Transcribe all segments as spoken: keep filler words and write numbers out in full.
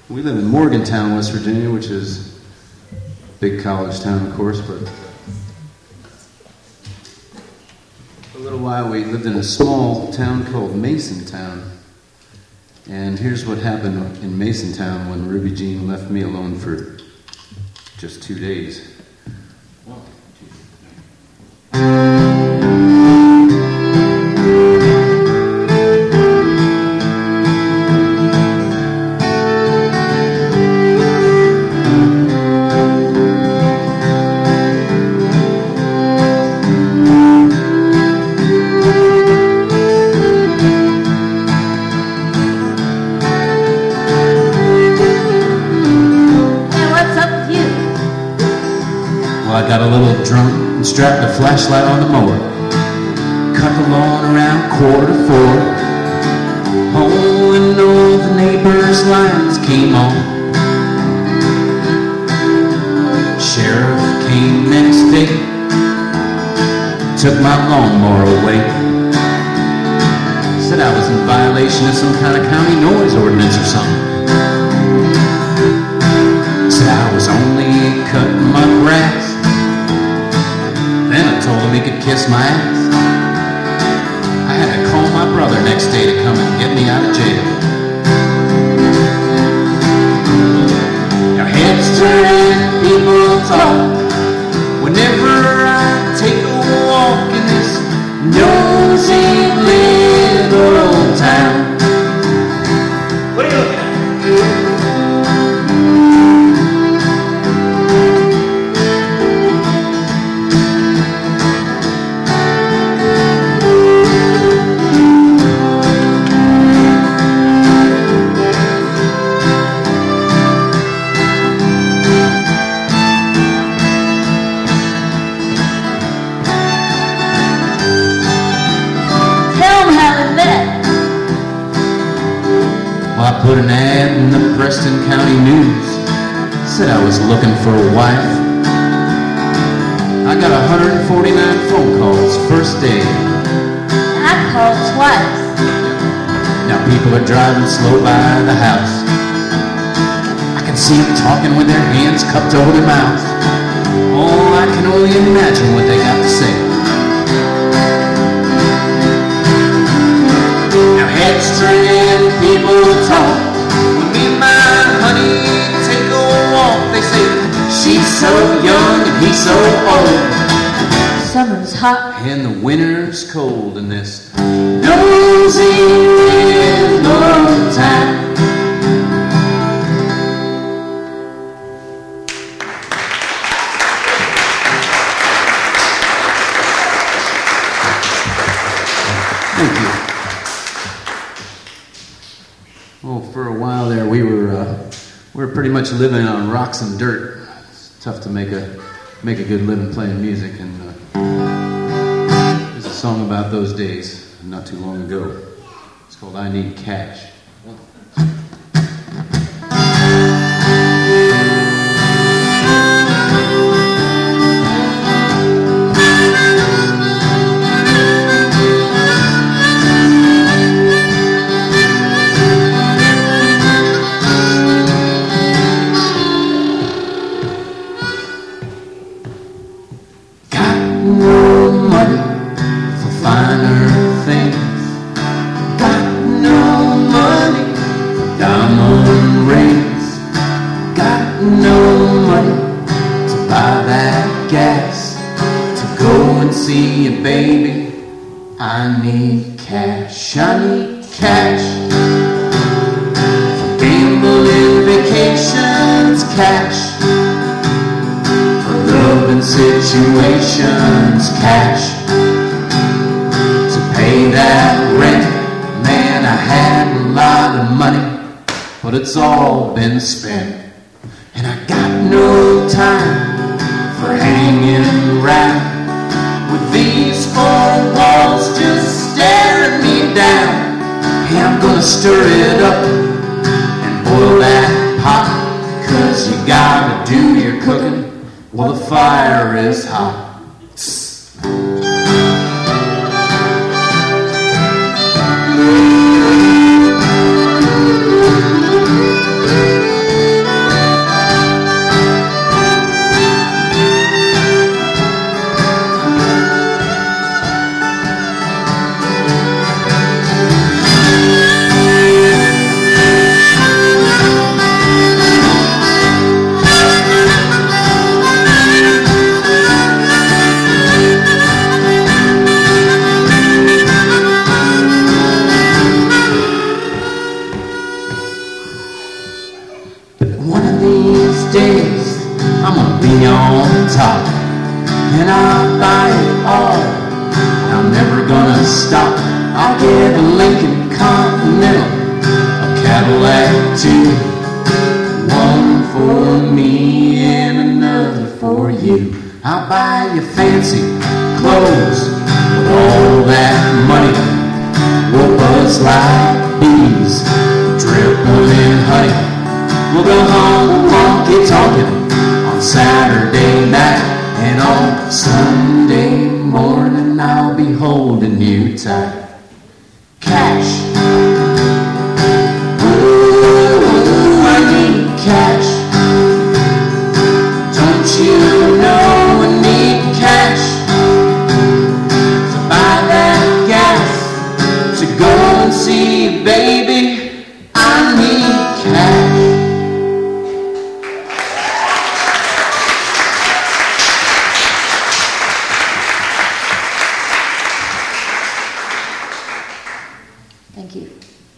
We live in Morgantown, West Virginia, which is a big college town, of course, but for a little while we lived in a small town called Masontown. And here's what happened in Masontown when Ruby Jean left me alone for just two days. Got a little drunk and strapped a flashlight on the mower. Cut the lawn around quarter to four. Oh, and all the neighbors' lights came on. Sheriff came next day, took my lawnmower away. Said I was in violation of some kind of county noise ordinance or something. Said I was only cutting my grass. Then I told him he could kiss my ass. I had to call my brother next day to come and get me out of jail. Now heads turn, people talk. Whenever I take a walk in this nosy little old town. What are you looking at? I put an ad in the Preston County News. Said I was looking for a wife. I got one hundred forty-nine phone calls first day. I called twice. Now people are driving slow by the house. I can see them talking with their hands cupped over their mouths. Oh, I can only imagine what they got to say. Now heads turn, people talk. When me and my honey take a walk, they say she's so young and he's so old. Summer's hot and the winter's cold in this nosy little town. Thank you. Well, for a while there, we were uh, we were pretty much living on rocks and dirt. It's tough to make a make a good living playing music, and uh, there's a song about those days not too long ago. It's called "I Need Cash." Baby, I need cash, I need cash. For gambling, vacations, cash. For loving situations, cash. To pay that rent, man, I had a lot of money, but it's all been spent. And I got no time for hanging around with these four walls just staring me down. Hey, I'm gonna stir it up and boil that pot, 'cause you gotta do your cooking while the fire is hot. I'll buy you fancy clothes. With all that money, we'll buzz like bees, dripping honey. We'll go home, honky-tonkin' on Saturday night, and on Sunday morning I'll be holding you tight. Cash. Ooh, I need cash. Don't you know I need cash to buy that gas, to go and see baby? I need cash. Thank you.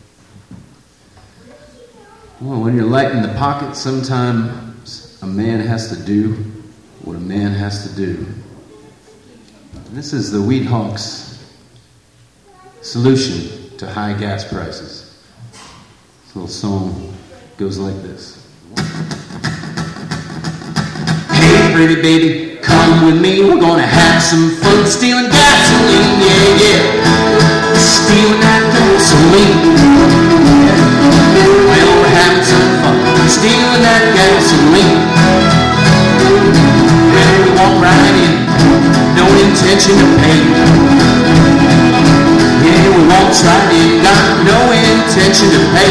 Well, when you're light in the pocket, sometimes a man has to do what a man has to do. And this is the Wheat Hawks' solution to high gas prices. This little song goes like this. Hey, pretty baby, come with me. We're gonna have some fun stealing gasoline, yeah, yeah. Stealing that gasoline. Well, we're having some fun stealing that gasoline. Well, we walk right in, no intention to pay. Yeah, we walk right in, got no intention to pay.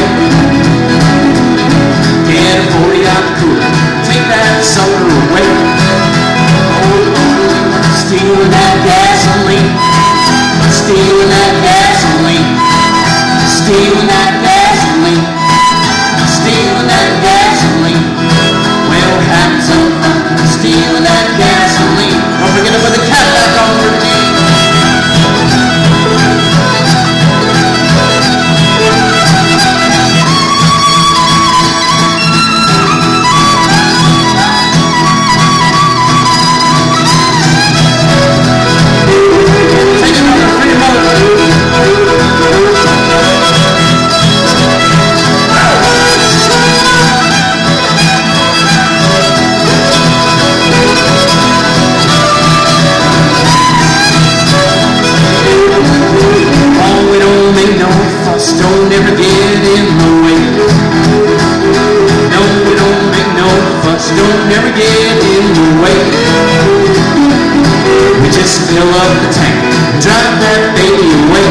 Get a forty out cooler, take that sucker away. Oh, stealing that gasoline, stealing that gasoline, stealing that gasoline, stealing that gasoline. Well, we're having some fun stealing that gasoline. Don't forget to put the cap back on your jeans. Don't ever get in the way. No, we don't make no fuss. Don't ever get in the way. We just fill up the tank and drive that baby away.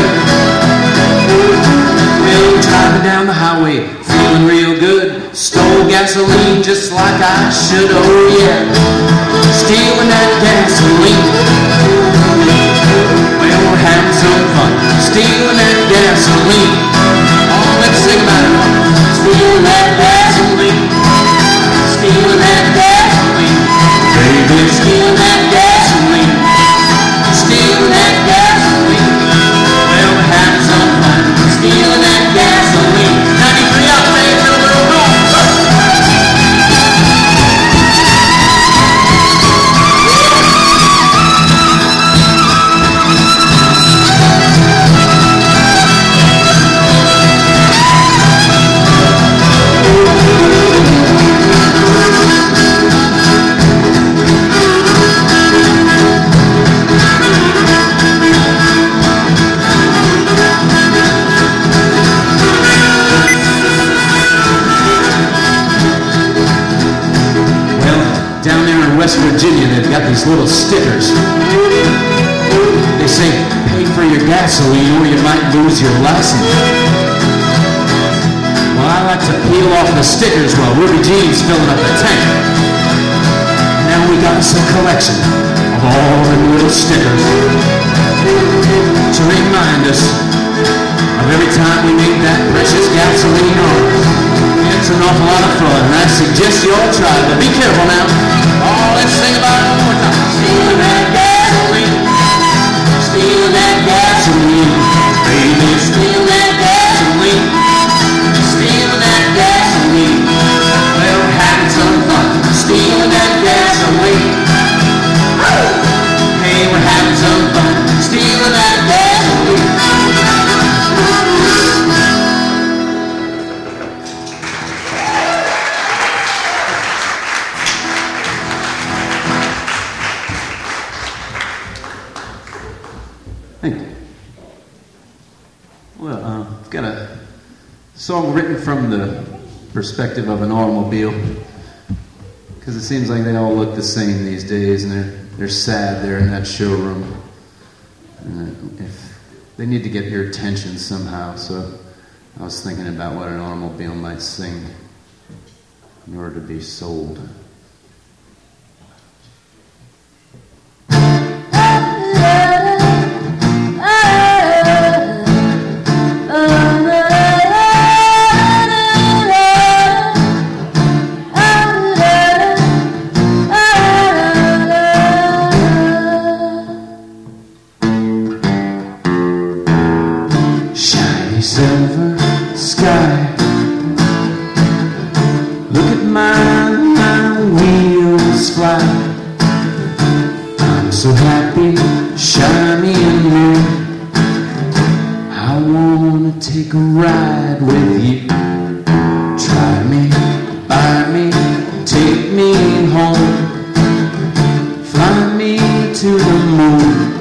Well, driving down the highway, feeling real good. Stole gasoline just like I should. Oh yeah, stealing that gasoline. Well, we're having some fun stealing that gasoline. Oh, let's sing about it. Stealing that gasoline, stealing that gasoline, baby, stealing that gasoline, stealing that gasoline. Well, we're having some fun stealing that gasoline. ninety-three octane, no little room. West Virginia, they've got these little stickers. They say, pay for your gasoline or you might lose your license. Well, I like to peel off the stickers while Ruby Jean's filling up the tank. Now we got us a collection of all the little stickers to remind us of every time we make that precious gasoline on. It's an awful lot of fun, and I suggest you all try it, but be careful now. Oh, let's sing about it one more time. Stealing that gasoline, stealing that gasoline, baby, stealing that gasoline, stealing that gasoline. Well, we're having some fun stealing that gasoline. Hey, we're having some fun stealing that gasoline. Song written from the perspective of an automobile, because it seems like they all look the same these days, and they're they're sad there in that showroom. And if they need to get your attention somehow, so I was thinking about what an automobile might sing in order to be sold. Silver sky. Look at my, my wheels fly. I'm so happy, shiny and new. I wanna take a ride with you. Try me, buy me, take me home. Fly me to the moon.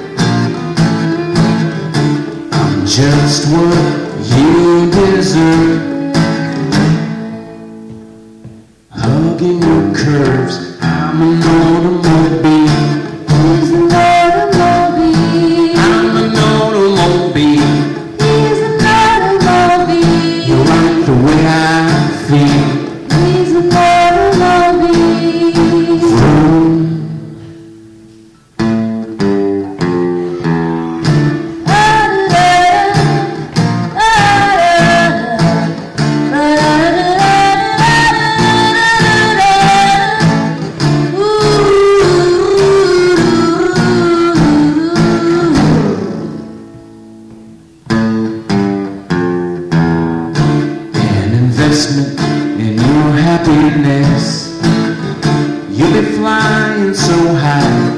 I'm just what you deserve. Hugging your curves, I'm an automobile. He's an automobile. I'm an automobile. He's an automobile. You like the way I feel. He's an automobile. Vroom. In your happiness, you'll be flying so high.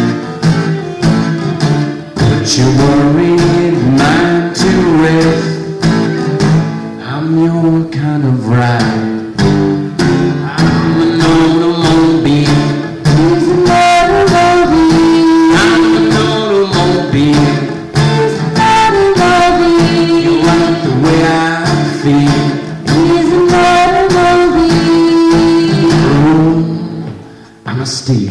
Put your worried mind to rest. I'm your kind of ride. I'm an automobile. He's an automobile. I'm an automobile. He's an automobile. You like the way I feel. I'm a steal.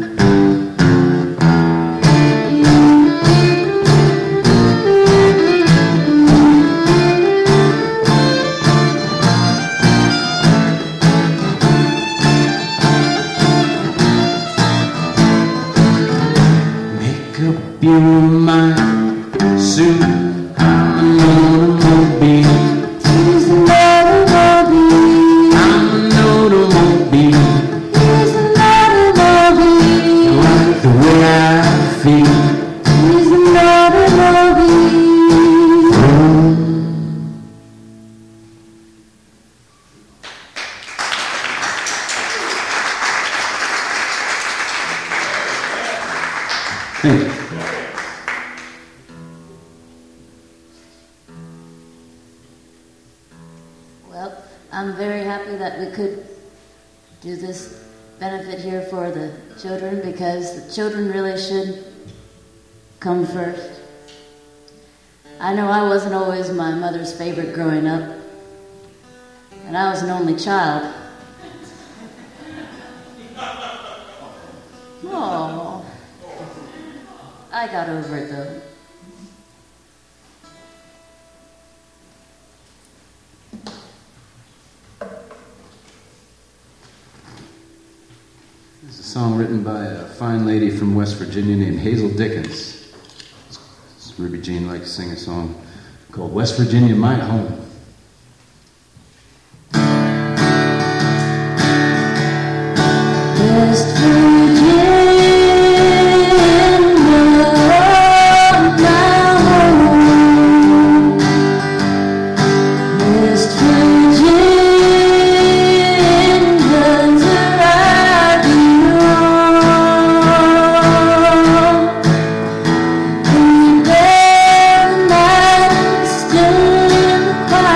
Make up your mind soon. I'm an automobile. He's an automobile. I'm an automobile. He's an automobile. You like the way I feel. He's an automobile. Thank you. Well, I'm very happy that we could do this benefit here for the children, because the children really should come first. I know I wasn't always my mother's favorite growing up, and I was an only child. Oh, I got over it though. It's a song written by a fine lady from West Virginia named Hazel Dickens. Ruby Jean liked to sing a song called West Virginia, My Home. West Virginia, my home. West Virginia's where I belong. And there night still in the quiet.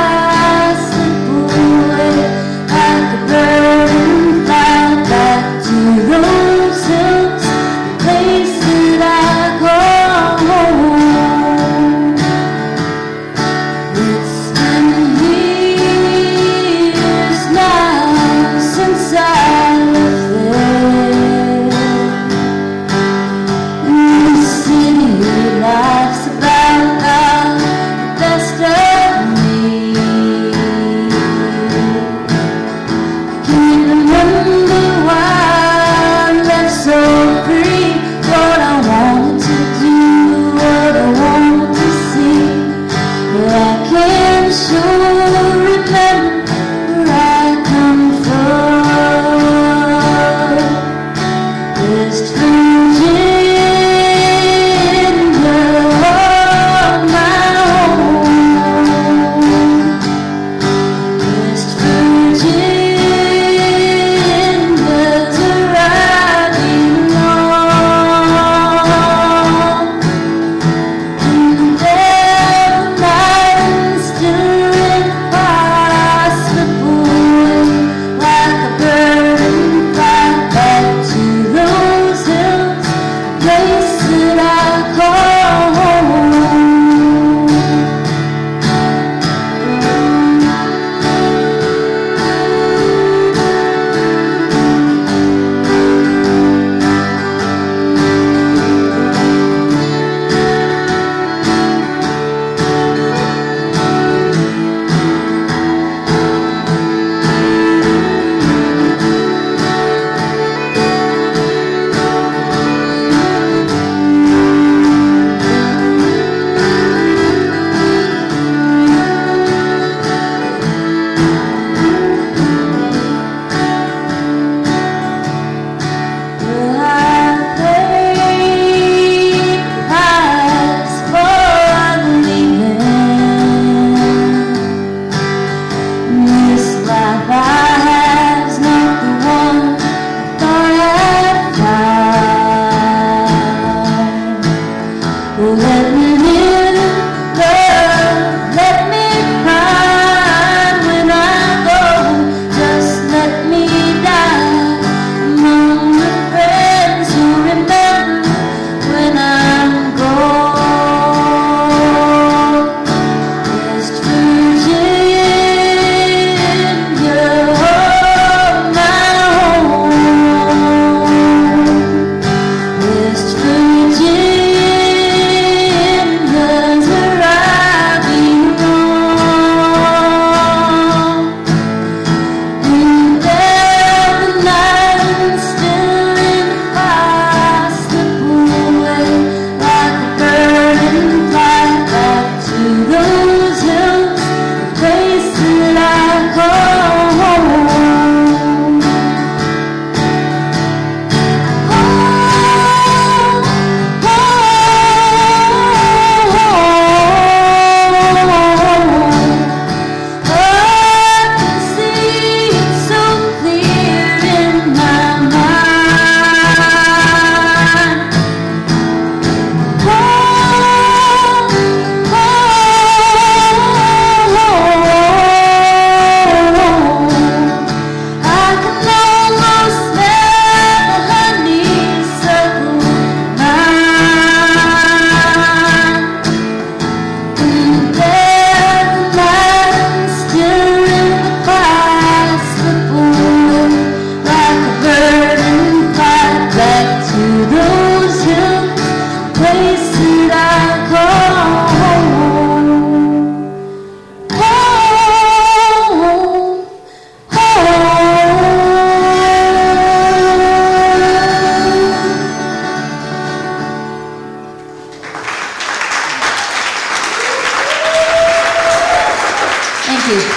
you.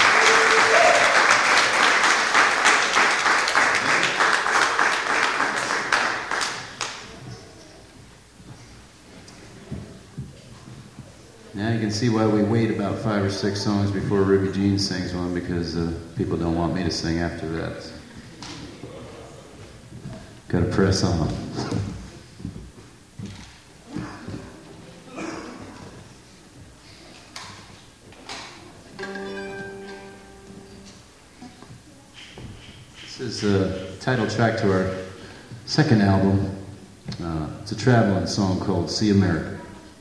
Now you can see why we wait about five or six songs before Ruby Jean sings one, because uh, people don't want me to sing after that. Gotta press on. This is a title track to our second album. Uh, it's a traveling song called See America.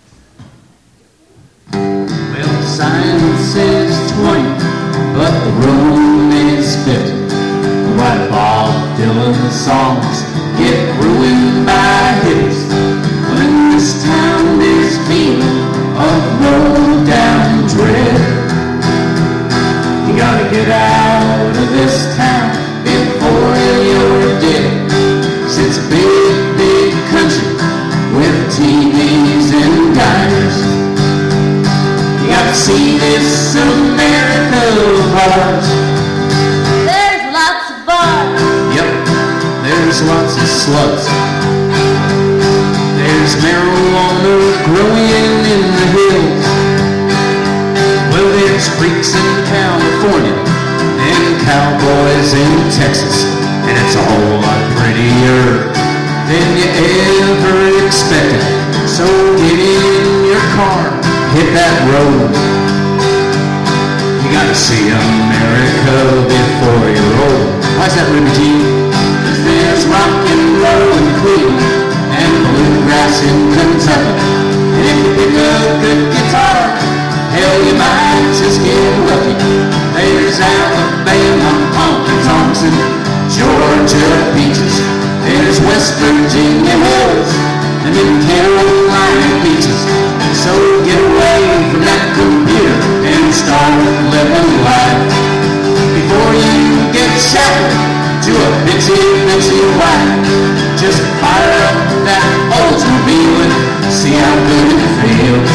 Well, science says twenty, but the room is fifty. Why Bob Dylan songs get ruined by hippies when this town is feeling of low down dread. You gotta get out of this town before you're dead. 'Cause it's a big, big country with T Vs and diners. You gotta see this America of ours. There's lots of bars. Yep, there's lots of sluts. There's marijuana growing in the hills. Well, there's freaks in California and cowboys in Texas, and it's a whole lot prettier than you ever expected. So get in your car, hit that road. You gotta see America before you're old. Why's that, Ruby Jean? 'Cause there's rock and roll in Cleveland and bluegrass in Kentucky. And if you pick a good guitar, hell, you might just get lucky. There's Alabama honky-tonks and Georgia beaches. There's West Virginia hills and then Carolina beaches. So get away from that computer and start living life before you get shackled to a bitchy, bitchy wife. Just fire up that Oldsmobile and see how good it feels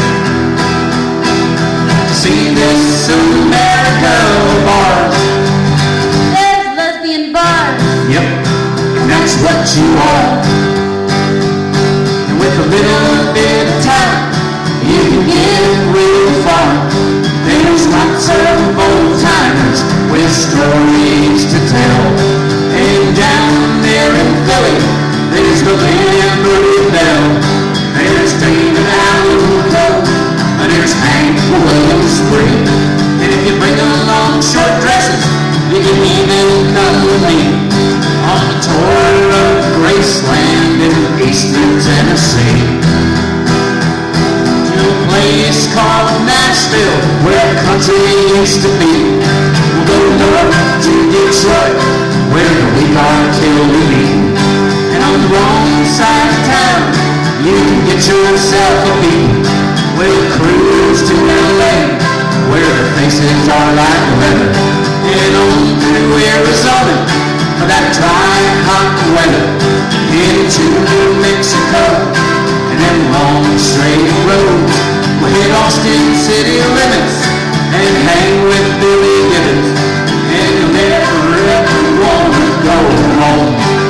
to see this America of ours. There's lesbian bars. Yep, and that's what you are. And with a little bit of time, you can get real far. There's lots of old timers with stories to tell. And down there in Philly, there's the Liberty Bell. There's David Allen Poe, and there's Hank Williams Free. And if you bring along short dresses, you can even come with me on the tour of Graceland in eastern Tennessee. Place called Nashville, where country used to be. We'll go north to Detroit, where the weak are killed to meet. And on the wrong side of town, you can get yourself a beat. We'll cruise to L A, where the faces are like leather. And on through Arizona, for that dry, hot weather. Into New Mexico, and then long straight roads. We'll hit Austin city limits and hang with Billy Gibbons. And you'll never ever want to go home.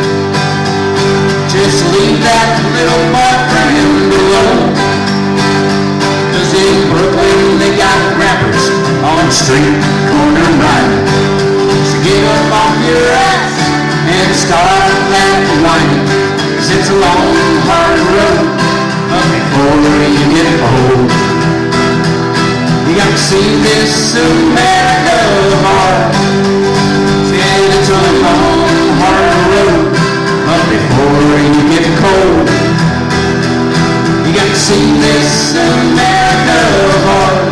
Just leave that little boyfriend alone. 'Cause in Brooklyn they got rappers on street corner riding. So get up off your ass and start that whining. 'Cause it's a long, hard road up before you get old. You got to see this America of ours. And it's a long, hard road up before you get cold. You got to see this America of ours.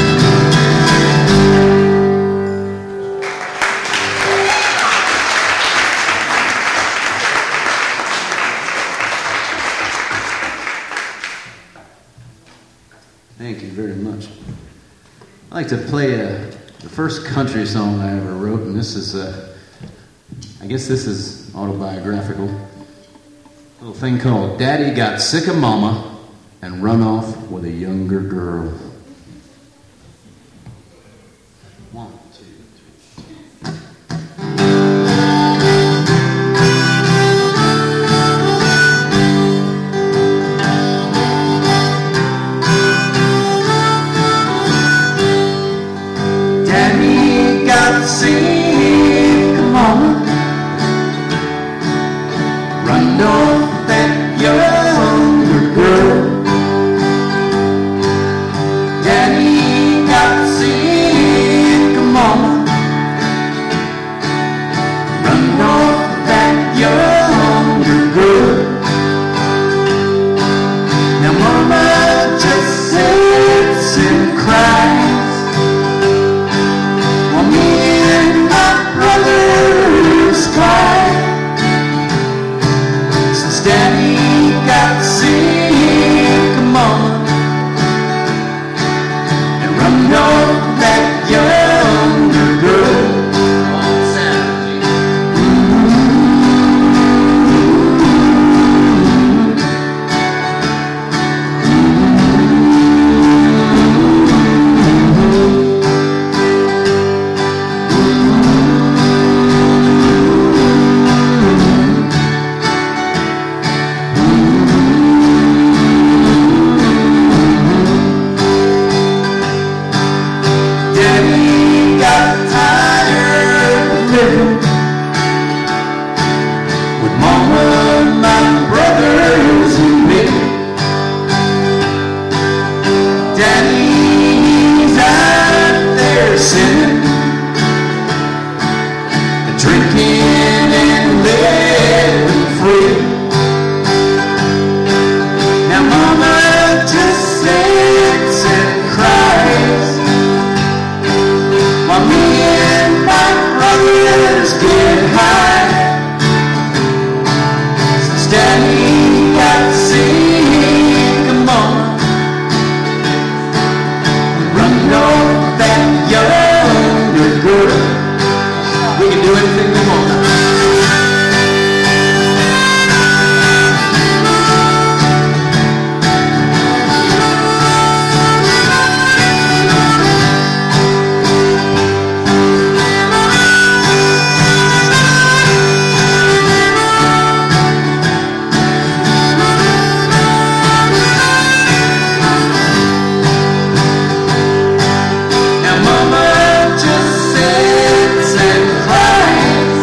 Thank you very much. I like to play a, the first country song I ever wrote, and this is, uh, I guess this is autobiographical. A little thing called Daddy Got Sick of Mama and Run Off with a Younger Girl. One, two, three. Daddy got sick, Mama. Run off that younger girl. Daddy got sick, Mama. Run off that younger girl. Now Mama just sits and cries, while me and my brothers cry. Since Daddy got sick, Mama, and run off that younger girl. Daddy got tired of living with Mama, my brothers, and me. Daddy's out there sinning and drinking and living free. Now Mama just sits and cries, while me and my brothers get high. Since Daddy got sick, Mama, run off that younger girl. We can do anything we want. Now Mama just sits and cries,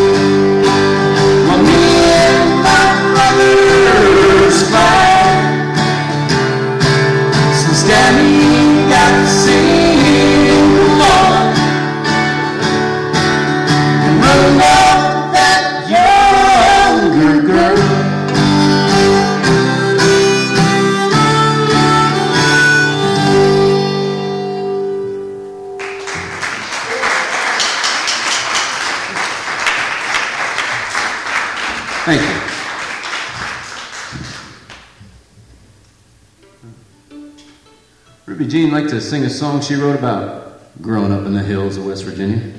while me and my brothers fight. Since Daddy got sick, Mama, and run off that younger girl. Thank you. Ruby Jean liked to sing a song she wrote about growing up in the hills of West Virginia.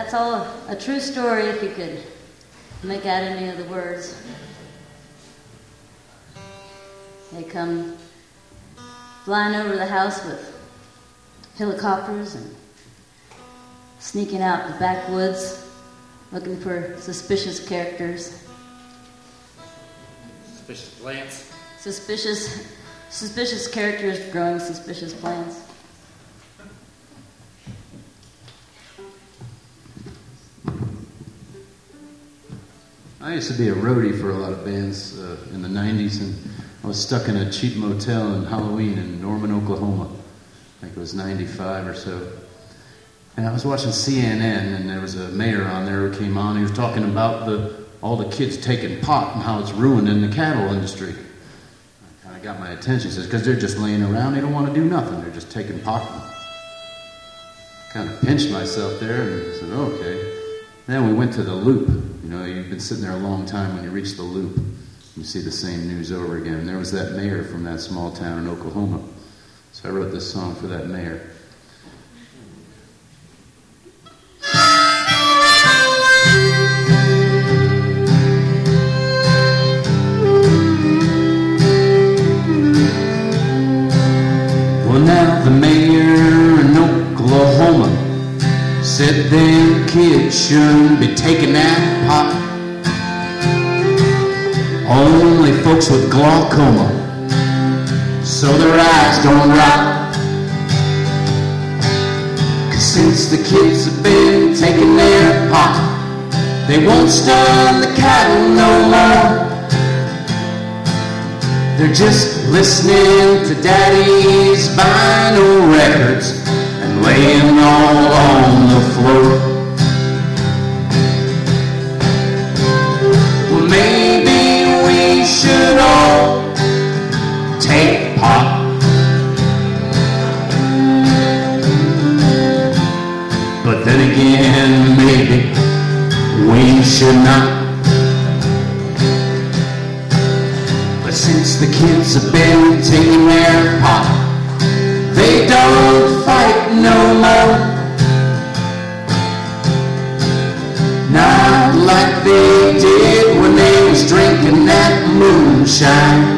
that's all a, a true story if you could make out any of the words. They come flying over the house with helicopters and sneaking out the backwoods looking for suspicious characters. Suspicious plants. Suspicious, suspicious characters growing suspicious plants. I used to be a roadie for a lot of bands uh, in the nineties, and I was stuck in a cheap motel on Halloween in Norman, Oklahoma. I think it was ninety-five or so. And I was watching C N N, and there was a mayor on there who came on. He was talking about the all the kids taking pot and how it's ruining the cattle industry. I kind of got my attention. He says, because they're just laying around. They don't want to do nothing. They're just taking pot. I kind of pinched myself there and I said, okay. Then we went to the Loop. You know, you've been sitting there a long time. When you reach the Loop, you see the same news over again. And there was that mayor from that small town in Oklahoma. So I wrote this song for that mayor. Well, now the mayor in Oklahoma said them kids shouldn't be taking that pot. Only folks with glaucoma, so their eyes don't rot. 'Cause since the kids have been taking their pot, they won't stun the cattle no more. They're just listening to daddy's vinyl records and laying all on the floor. Well, maybe we should all take pot. But then again, maybe we should not. But since the kids have been taking their pot, they don't fight no more. Not like they did when they was drinking that moonshine.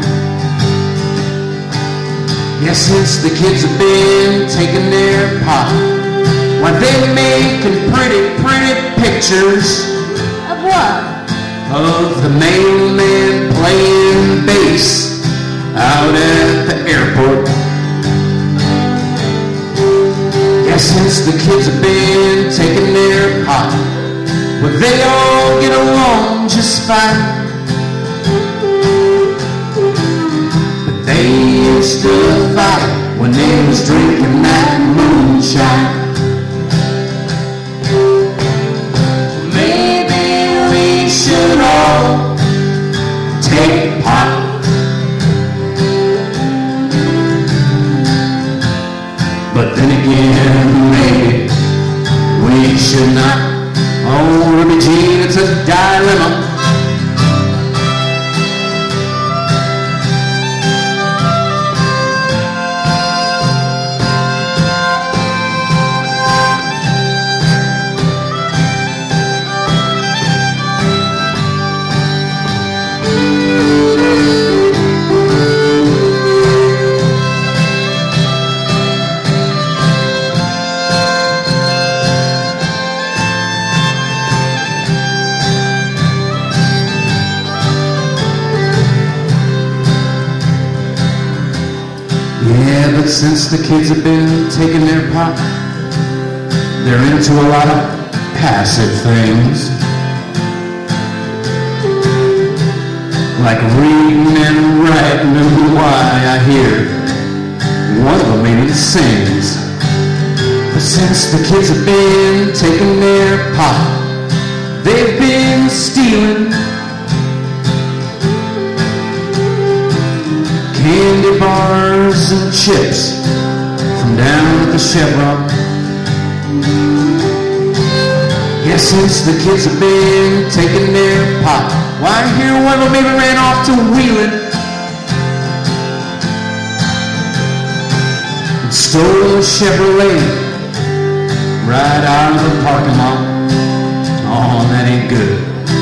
Yeah, since the kids have been taking their pot, why they making pretty, pretty pictures. Of what? Of the mailman playing bass out at the airport. Yeah, since the kids have been taking their pot, well, they all get along just fine. But they used to fight when they was drinking that moonshine. Should all take pot. But then again, maybe we should not. Oh, Ruby Jean, it's a dilemma. But since the kids have been taking their pot, they're into a lot of passive things, like reading and writing, and why I hear one of them even sings. But since the kids have been taking their pot, they've been stealing candy bars and chips from down at the Chevron. Yeah, since the kids have been taking their pot, why, I hear one of them even ran off to Wheeling and stole a Chevrolet right out of the parking lot. on, that ain't good.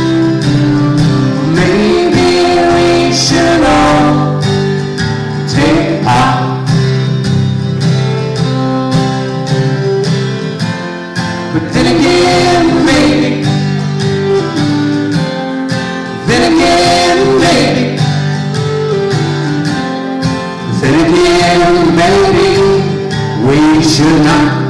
Maybe we should all take part. But then again, maybe, then again, maybe, then again, maybe we should not.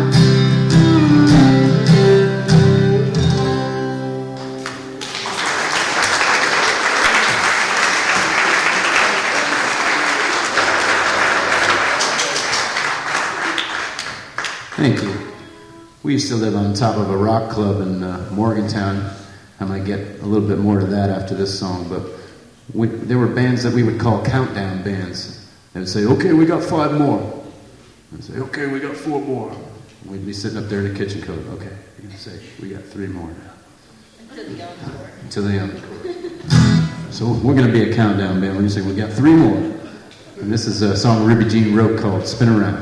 Thank you. We used to live on top of a rock club in uh, Morgantown. I might get a little bit more to that after this song, but we, there were bands that we would call countdown bands. They would say, okay, we got five more. I'd say, okay, we got four more. We'd be sitting up there in the kitchen code. Okay, you're going to say, we got three more now. Until the encore. Until the encore. So we're going to be a countdown band. We're going to say, we got three more. And this is a song Ruby Jean wrote called Spin Around.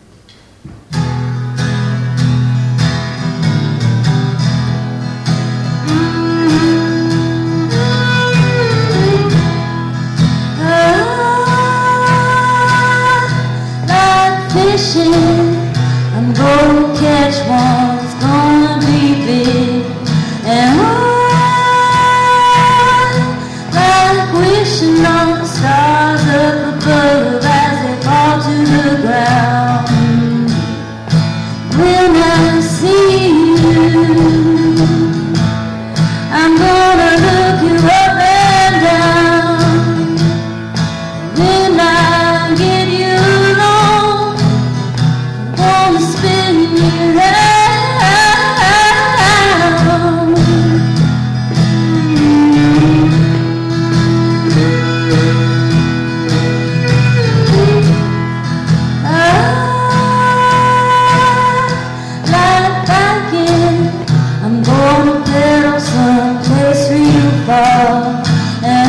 I'm gonna catch one, it's gonna be big. And I like wishing on the stars up above as they fall to the ground. When I see you, I'm gonna look you up and down. When I get you alone, wanna spin you round. I like biking, I'm gonna pedal someplace real far. And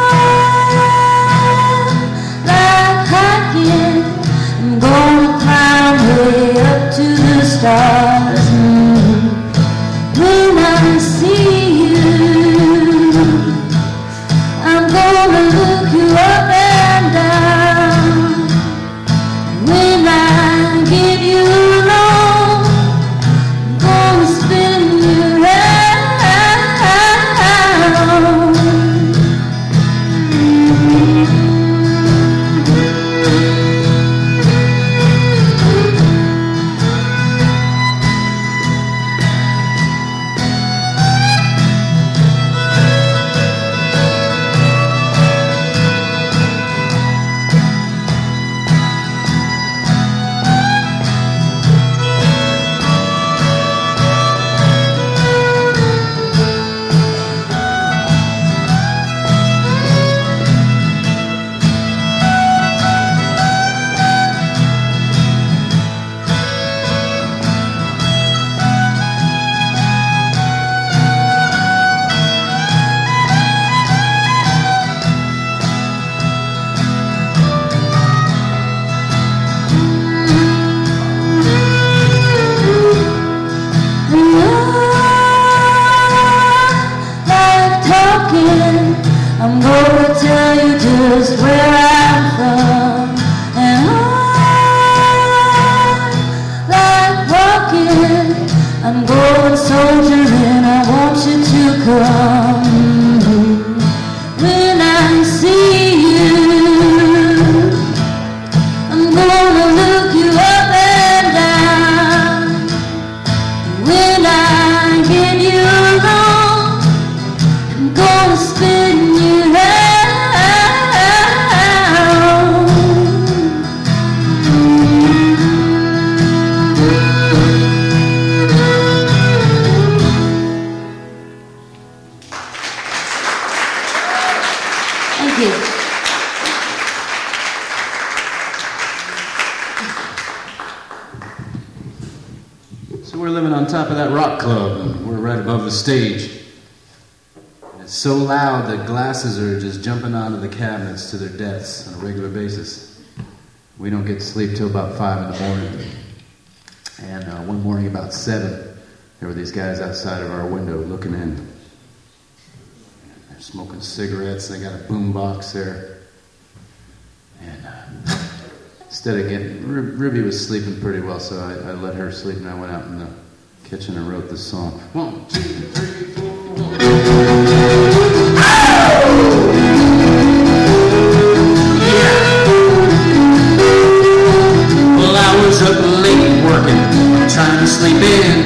I like hiking, I'm gonna climb way up to the stars. Mm. When I see you, I'm gonna look you up and down. When I get you alone, I'm gonna spin you round. I'm gonna tell you just where I'm from. And I like walking, I'm going soldiering, I want you to come. When I see you, I'm gonna look you up and down. When I get you alone, I'm gonna spin you round. Thank you. So we're living on top of that rock club, and we're right above the stage. And it's so loud that glasses are just jumping onto the cabinets to their deaths on a regular basis. We don't get to sleep till about five in the morning. And uh, one morning about seven, there were these guys outside of our window looking in. They're smoking cigarettes. They got a boombox there. And uh, instead of getting... Ruby was sleeping pretty well, so I, I let her sleep, and I went out in the kitchen and wrote this song. One, two, three, four, one. Yeah. Well, I was up late working, trying to sleep in.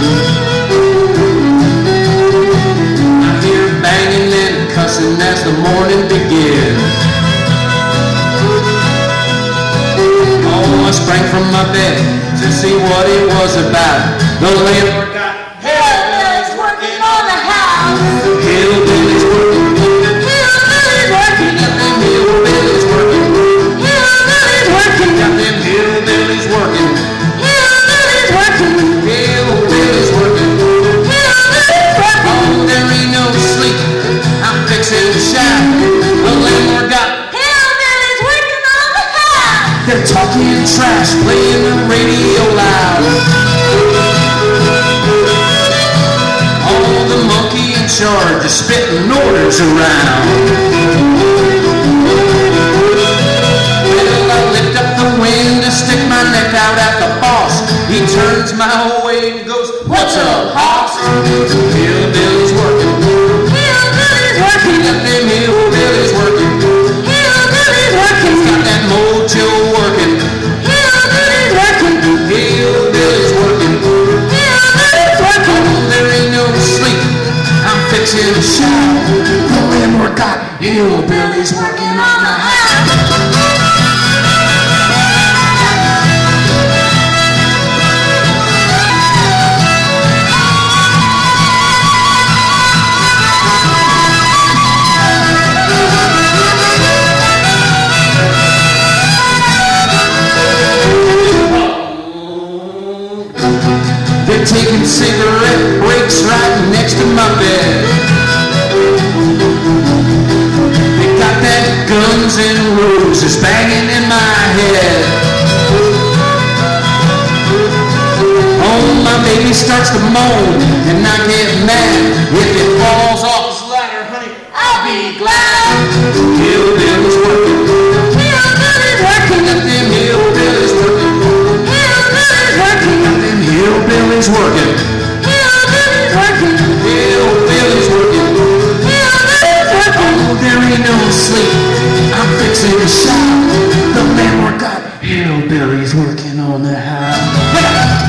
I hear banging and cussing as the morning begins. Oh, I sprang from my bed to see what it was about. The landlord got hillbillies working on the house. Hillbillies working. Hillbillies working. Got them hillbillies working. Hillbillies working. Got them hillbillies working. Hillbillies working. Hillbillies working. Hillbillies working. Oh, there ain't no sleep. I'm fixing to shout. The landlord got hillbillies working on the house. They're talking trash, playing the radio loud. The monkey in charge is spitting orders around. Well, I lift up the window, stick my neck out at the boss. He turns my way and goes, "What's up, hoss?" Hillbillies working. Hillbillies working. Got them hillbillies working. Hillbillies working. Got that mojo working. Hillbillies working. Hillbillies working. Hillbillies working. Oh, there ain't no sleep. I'm fixing to shout. The landlord got hillbillies working on the house. They're taking cigarette breaks right next to my bed. They got that Guns N' Roses banging in my head. Oh, my baby starts to moan, and I get mad. If it falls off this ladder, honey, I'll be glad. Hillbillies working. Hillbillies working. Got them hillbillies working. Hillbillies working. Got them hillbillies working. Hillbillies working. Hillbillies working. Hillbillies working. Oh, there ain't no sleep. I'm fixing to shout. The landlord got hillbillies working on the house.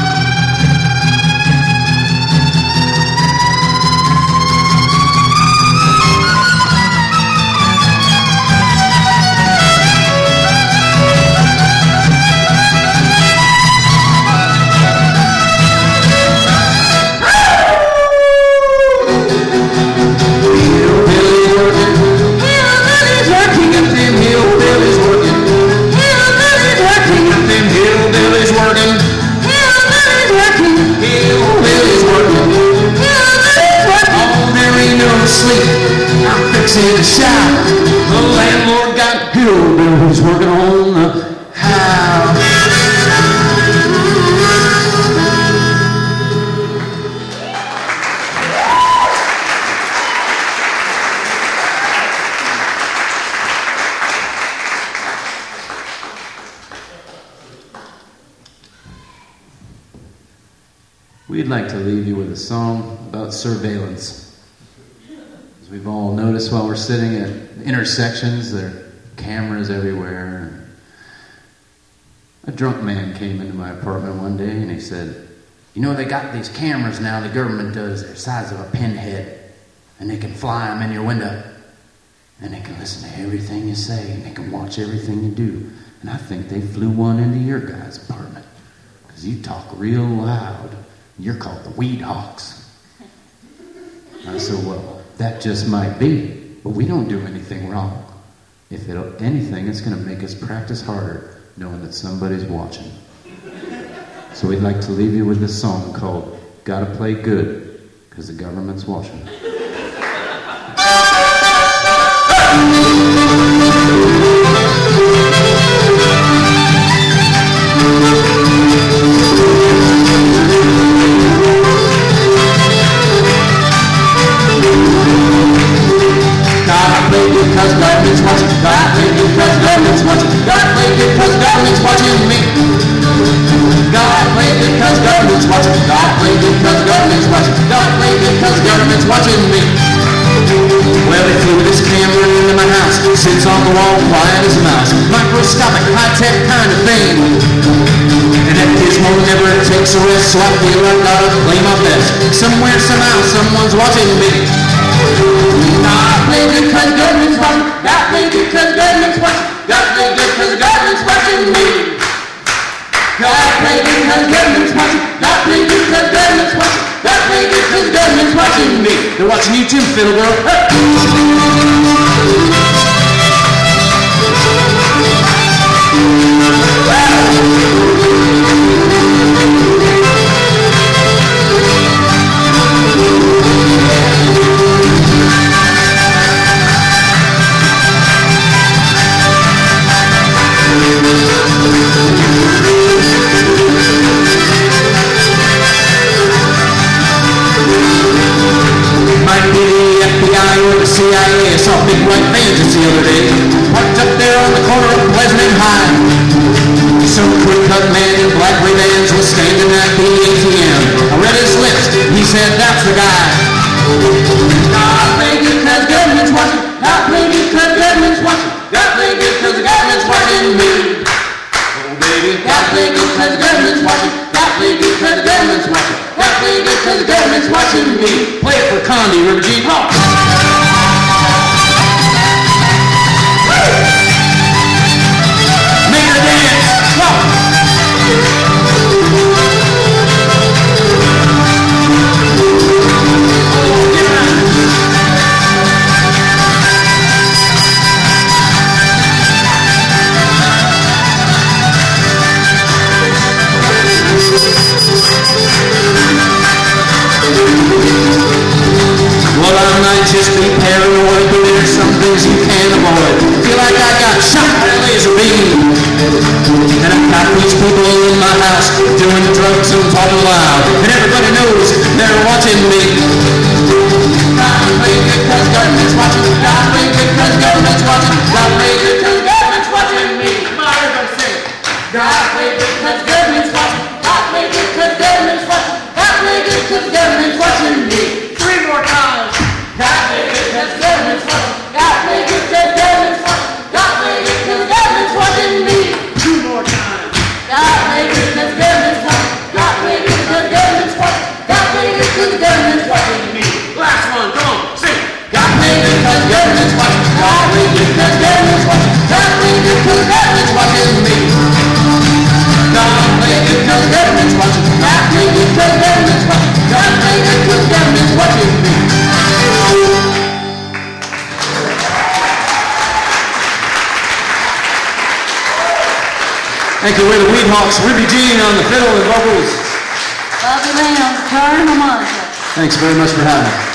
To shout, the landlord got hillbillies working on the house. We'd like to leave you with a song about surveillance. We've all noticed while we're sitting at intersections, there are cameras everywhere. A drunk man came into my apartment one day and he said, "You know, they got these cameras now, the government does, they're the size of a pinhead, and they can fly them in your window, and they can listen to everything you say, and they can watch everything you do. And I think they flew one into your guy's apartment, because you talk real loud. You're called the Weed Hawks." I said, "Well, that just might be, but we don't do anything wrong. If it, anything, it's going to make us practice harder, knowing that somebody's watching." So we'd like to leave you with this song called "Gotta Play Good, because the government's watching." government's watching me. Well, he flew this camera into my house, sits on the wall, quiet as a mouse. Microscopic, high-tech kind of thing. And that gizmo never takes a rest, so I feel I gotta play my best. Somewhere, somehow, someone's watching me. I play good cause government's watching. I play good cause government's watching. I play good cause government's watching me. I play good cause government's watching. I play good cause government's watching. I play good cause government's watching me. They're watching you too, fiddle girl. Might be the F B I or the C I A. I saw big white vans just the other day, parked up there on the corner of Pleasant and High. Some quick-cut man in black Ray-Bans was standing at the A T M. I read his lips, he said, that's the guy. I play good cause government's watching. I play good cause government's watching. I play good cause the government's watching me. Oh baby, I play good cause government's watching. I play good cause the government's watching. I play good cause the government's watching me. Play it for Condi, River G. Rock. Make her dance. Rock. Oh, get around. Well, I might just be paranoid, but there's some things you can't avoid. Feel like I got shot by a laser beam, and I've got these people in my house doing drugs and talking loud, and everybody knows they're watching me. God play good cause government's watching. God play good cause government's watching. God play good cause government's watching me. Come on, everybody sing. God play good cause government's watching. God play good cause government's watching. God play good cause government's watching me. Three more times. God play good cause government's watching. God play good cause government's watching. God play good cause government's watching me. Two more times. God play good cause government's watching. God play good cause government's watching. God play good cause government's watching me. Last one, come on, sing. God play good cause government's watching. God play good cause government's watching. God play good cause government's watching me. God play good cause government's watching. God play good cause government's watching. God play good cause government's watching me. Thank you. We're the Weed Hawks. Ruby Jean on the fiddle and vocals. Bobby Lane on guitar and harmonica. Thanks very much for having us.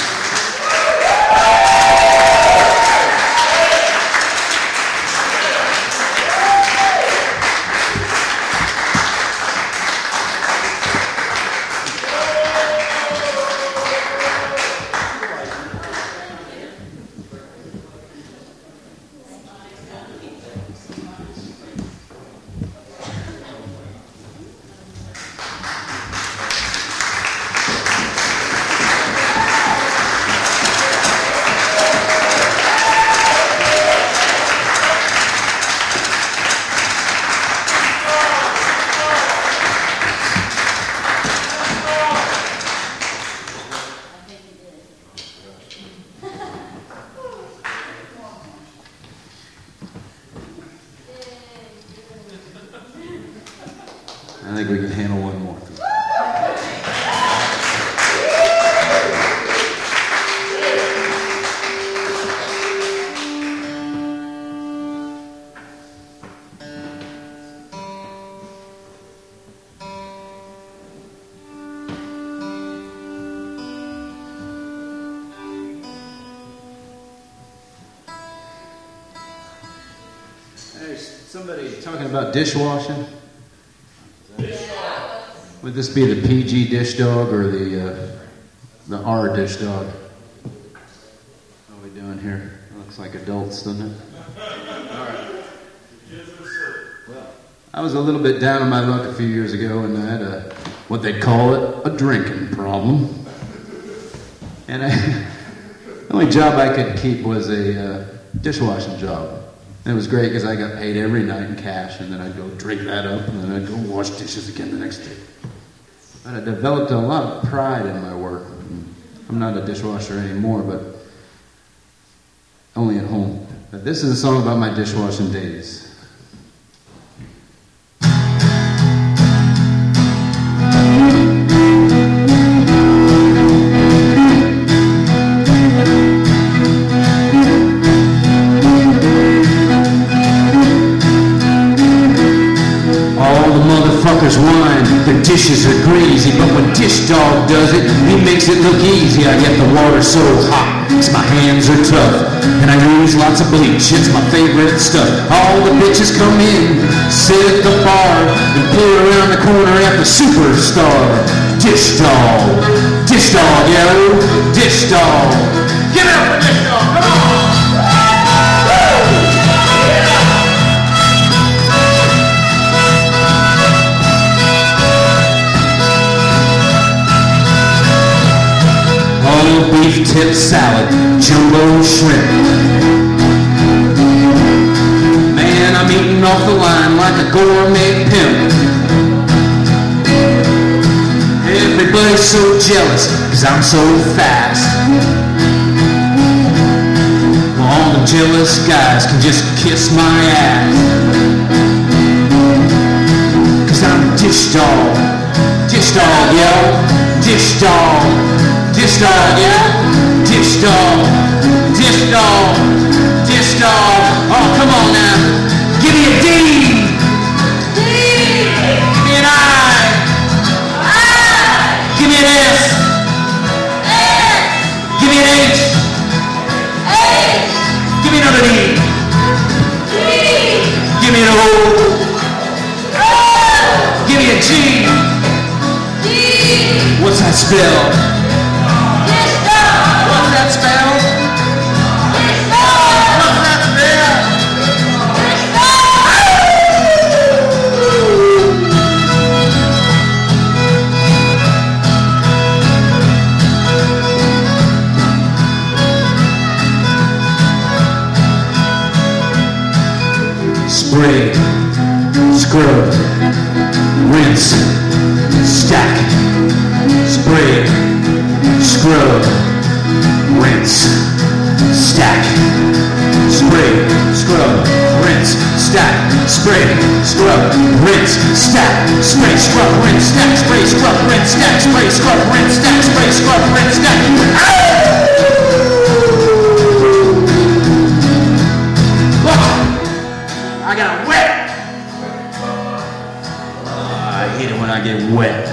I think we can handle one more. There's somebody talking about dishwashing. Would this be the P G dish dog or the uh, the R dish dog? What are we doing here? Looks like adults, doesn't it? All right. Well, I was a little bit down on my luck a few years ago, and I had a what they'd call it a drinking problem. And I, the only job I could keep was a uh, dishwashing job. And it was great because I got paid every night in cash, and then I'd go drink that up, and then I'd go wash dishes again the next day. But I developed a lot of pride in my work. I'm not a dishwasher anymore, but only at home. But this is a song about my dishwashing days. Whine, their dishes are greasy, but when Dish Dog does it, he makes it look easy. I get the water so hot, cause my hands are tough, and I use lots of bleach, it's my favorite stuff. All the bitches come in, sit at the bar, and pull around the corner at the superstar. Dish Dog, Dish Dog, yo, Dish Dog. Give it up for Dish Dog, come on! Beef tip salad, jumbo shrimp. Man, I'm eating off the line like a gourmet pimp. Everybody's so jealous, cause I'm so fast. Well, all the jealous guys can just kiss my ass. Cause I'm Dish Dog, Dish Dog, yo, Dish Dog. Dish Dog, yeah? Dish Dog, Dish Dog, Dish Dog. Oh, come on now. Give me a D. D. Give me an I. I. Give me an S. S. Give me an H. H. Give me another D. D. Give me an O. O. Give me a G. G. What's that spell? Spray, scrub, rinse, stack. Spray, scrub, rinse, stack. Spray, scrub, rinse, stack. Spray, scrub, rinse, stack. Spray, scrub, rinse, stack. Spray, scrub, rinse, stack. Spray, scrub, rinse, stack. Spray, scrub, rinse, stack. I got wet. Oh, I hate it when I get wet.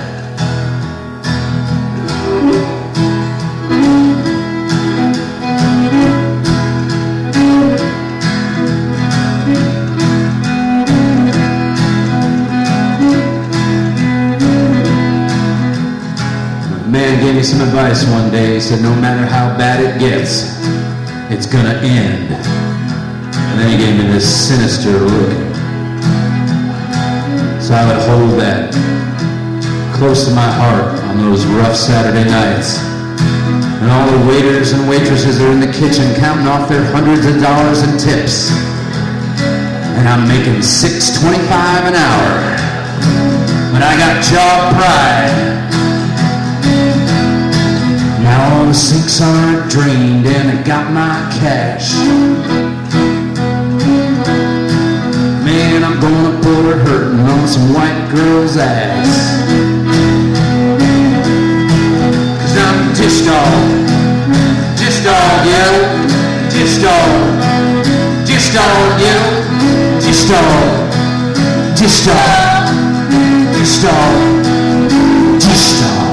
A man gave me some advice one day. He said, no matter how bad it gets, it's gonna end. And then he gave me this sinister look. So I would hold that close to my heart on those rough Saturday nights. And all the waiters and waitresses are in the kitchen counting off their hundreds of dollars in tips. And I'm making six twenty-five an hour. But I got job pride. Now all the sinks are drained and I got my cash. Man, I'm gonna put her hurting on some white girl's ass. Cause I'm Dish Dog, Dish Dog, yo, Dish Dog, Dish Dog, yo, Dish Dog, Dish Dog, Dish Dog, Dish Dog.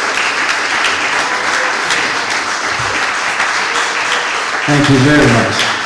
Thank you very much.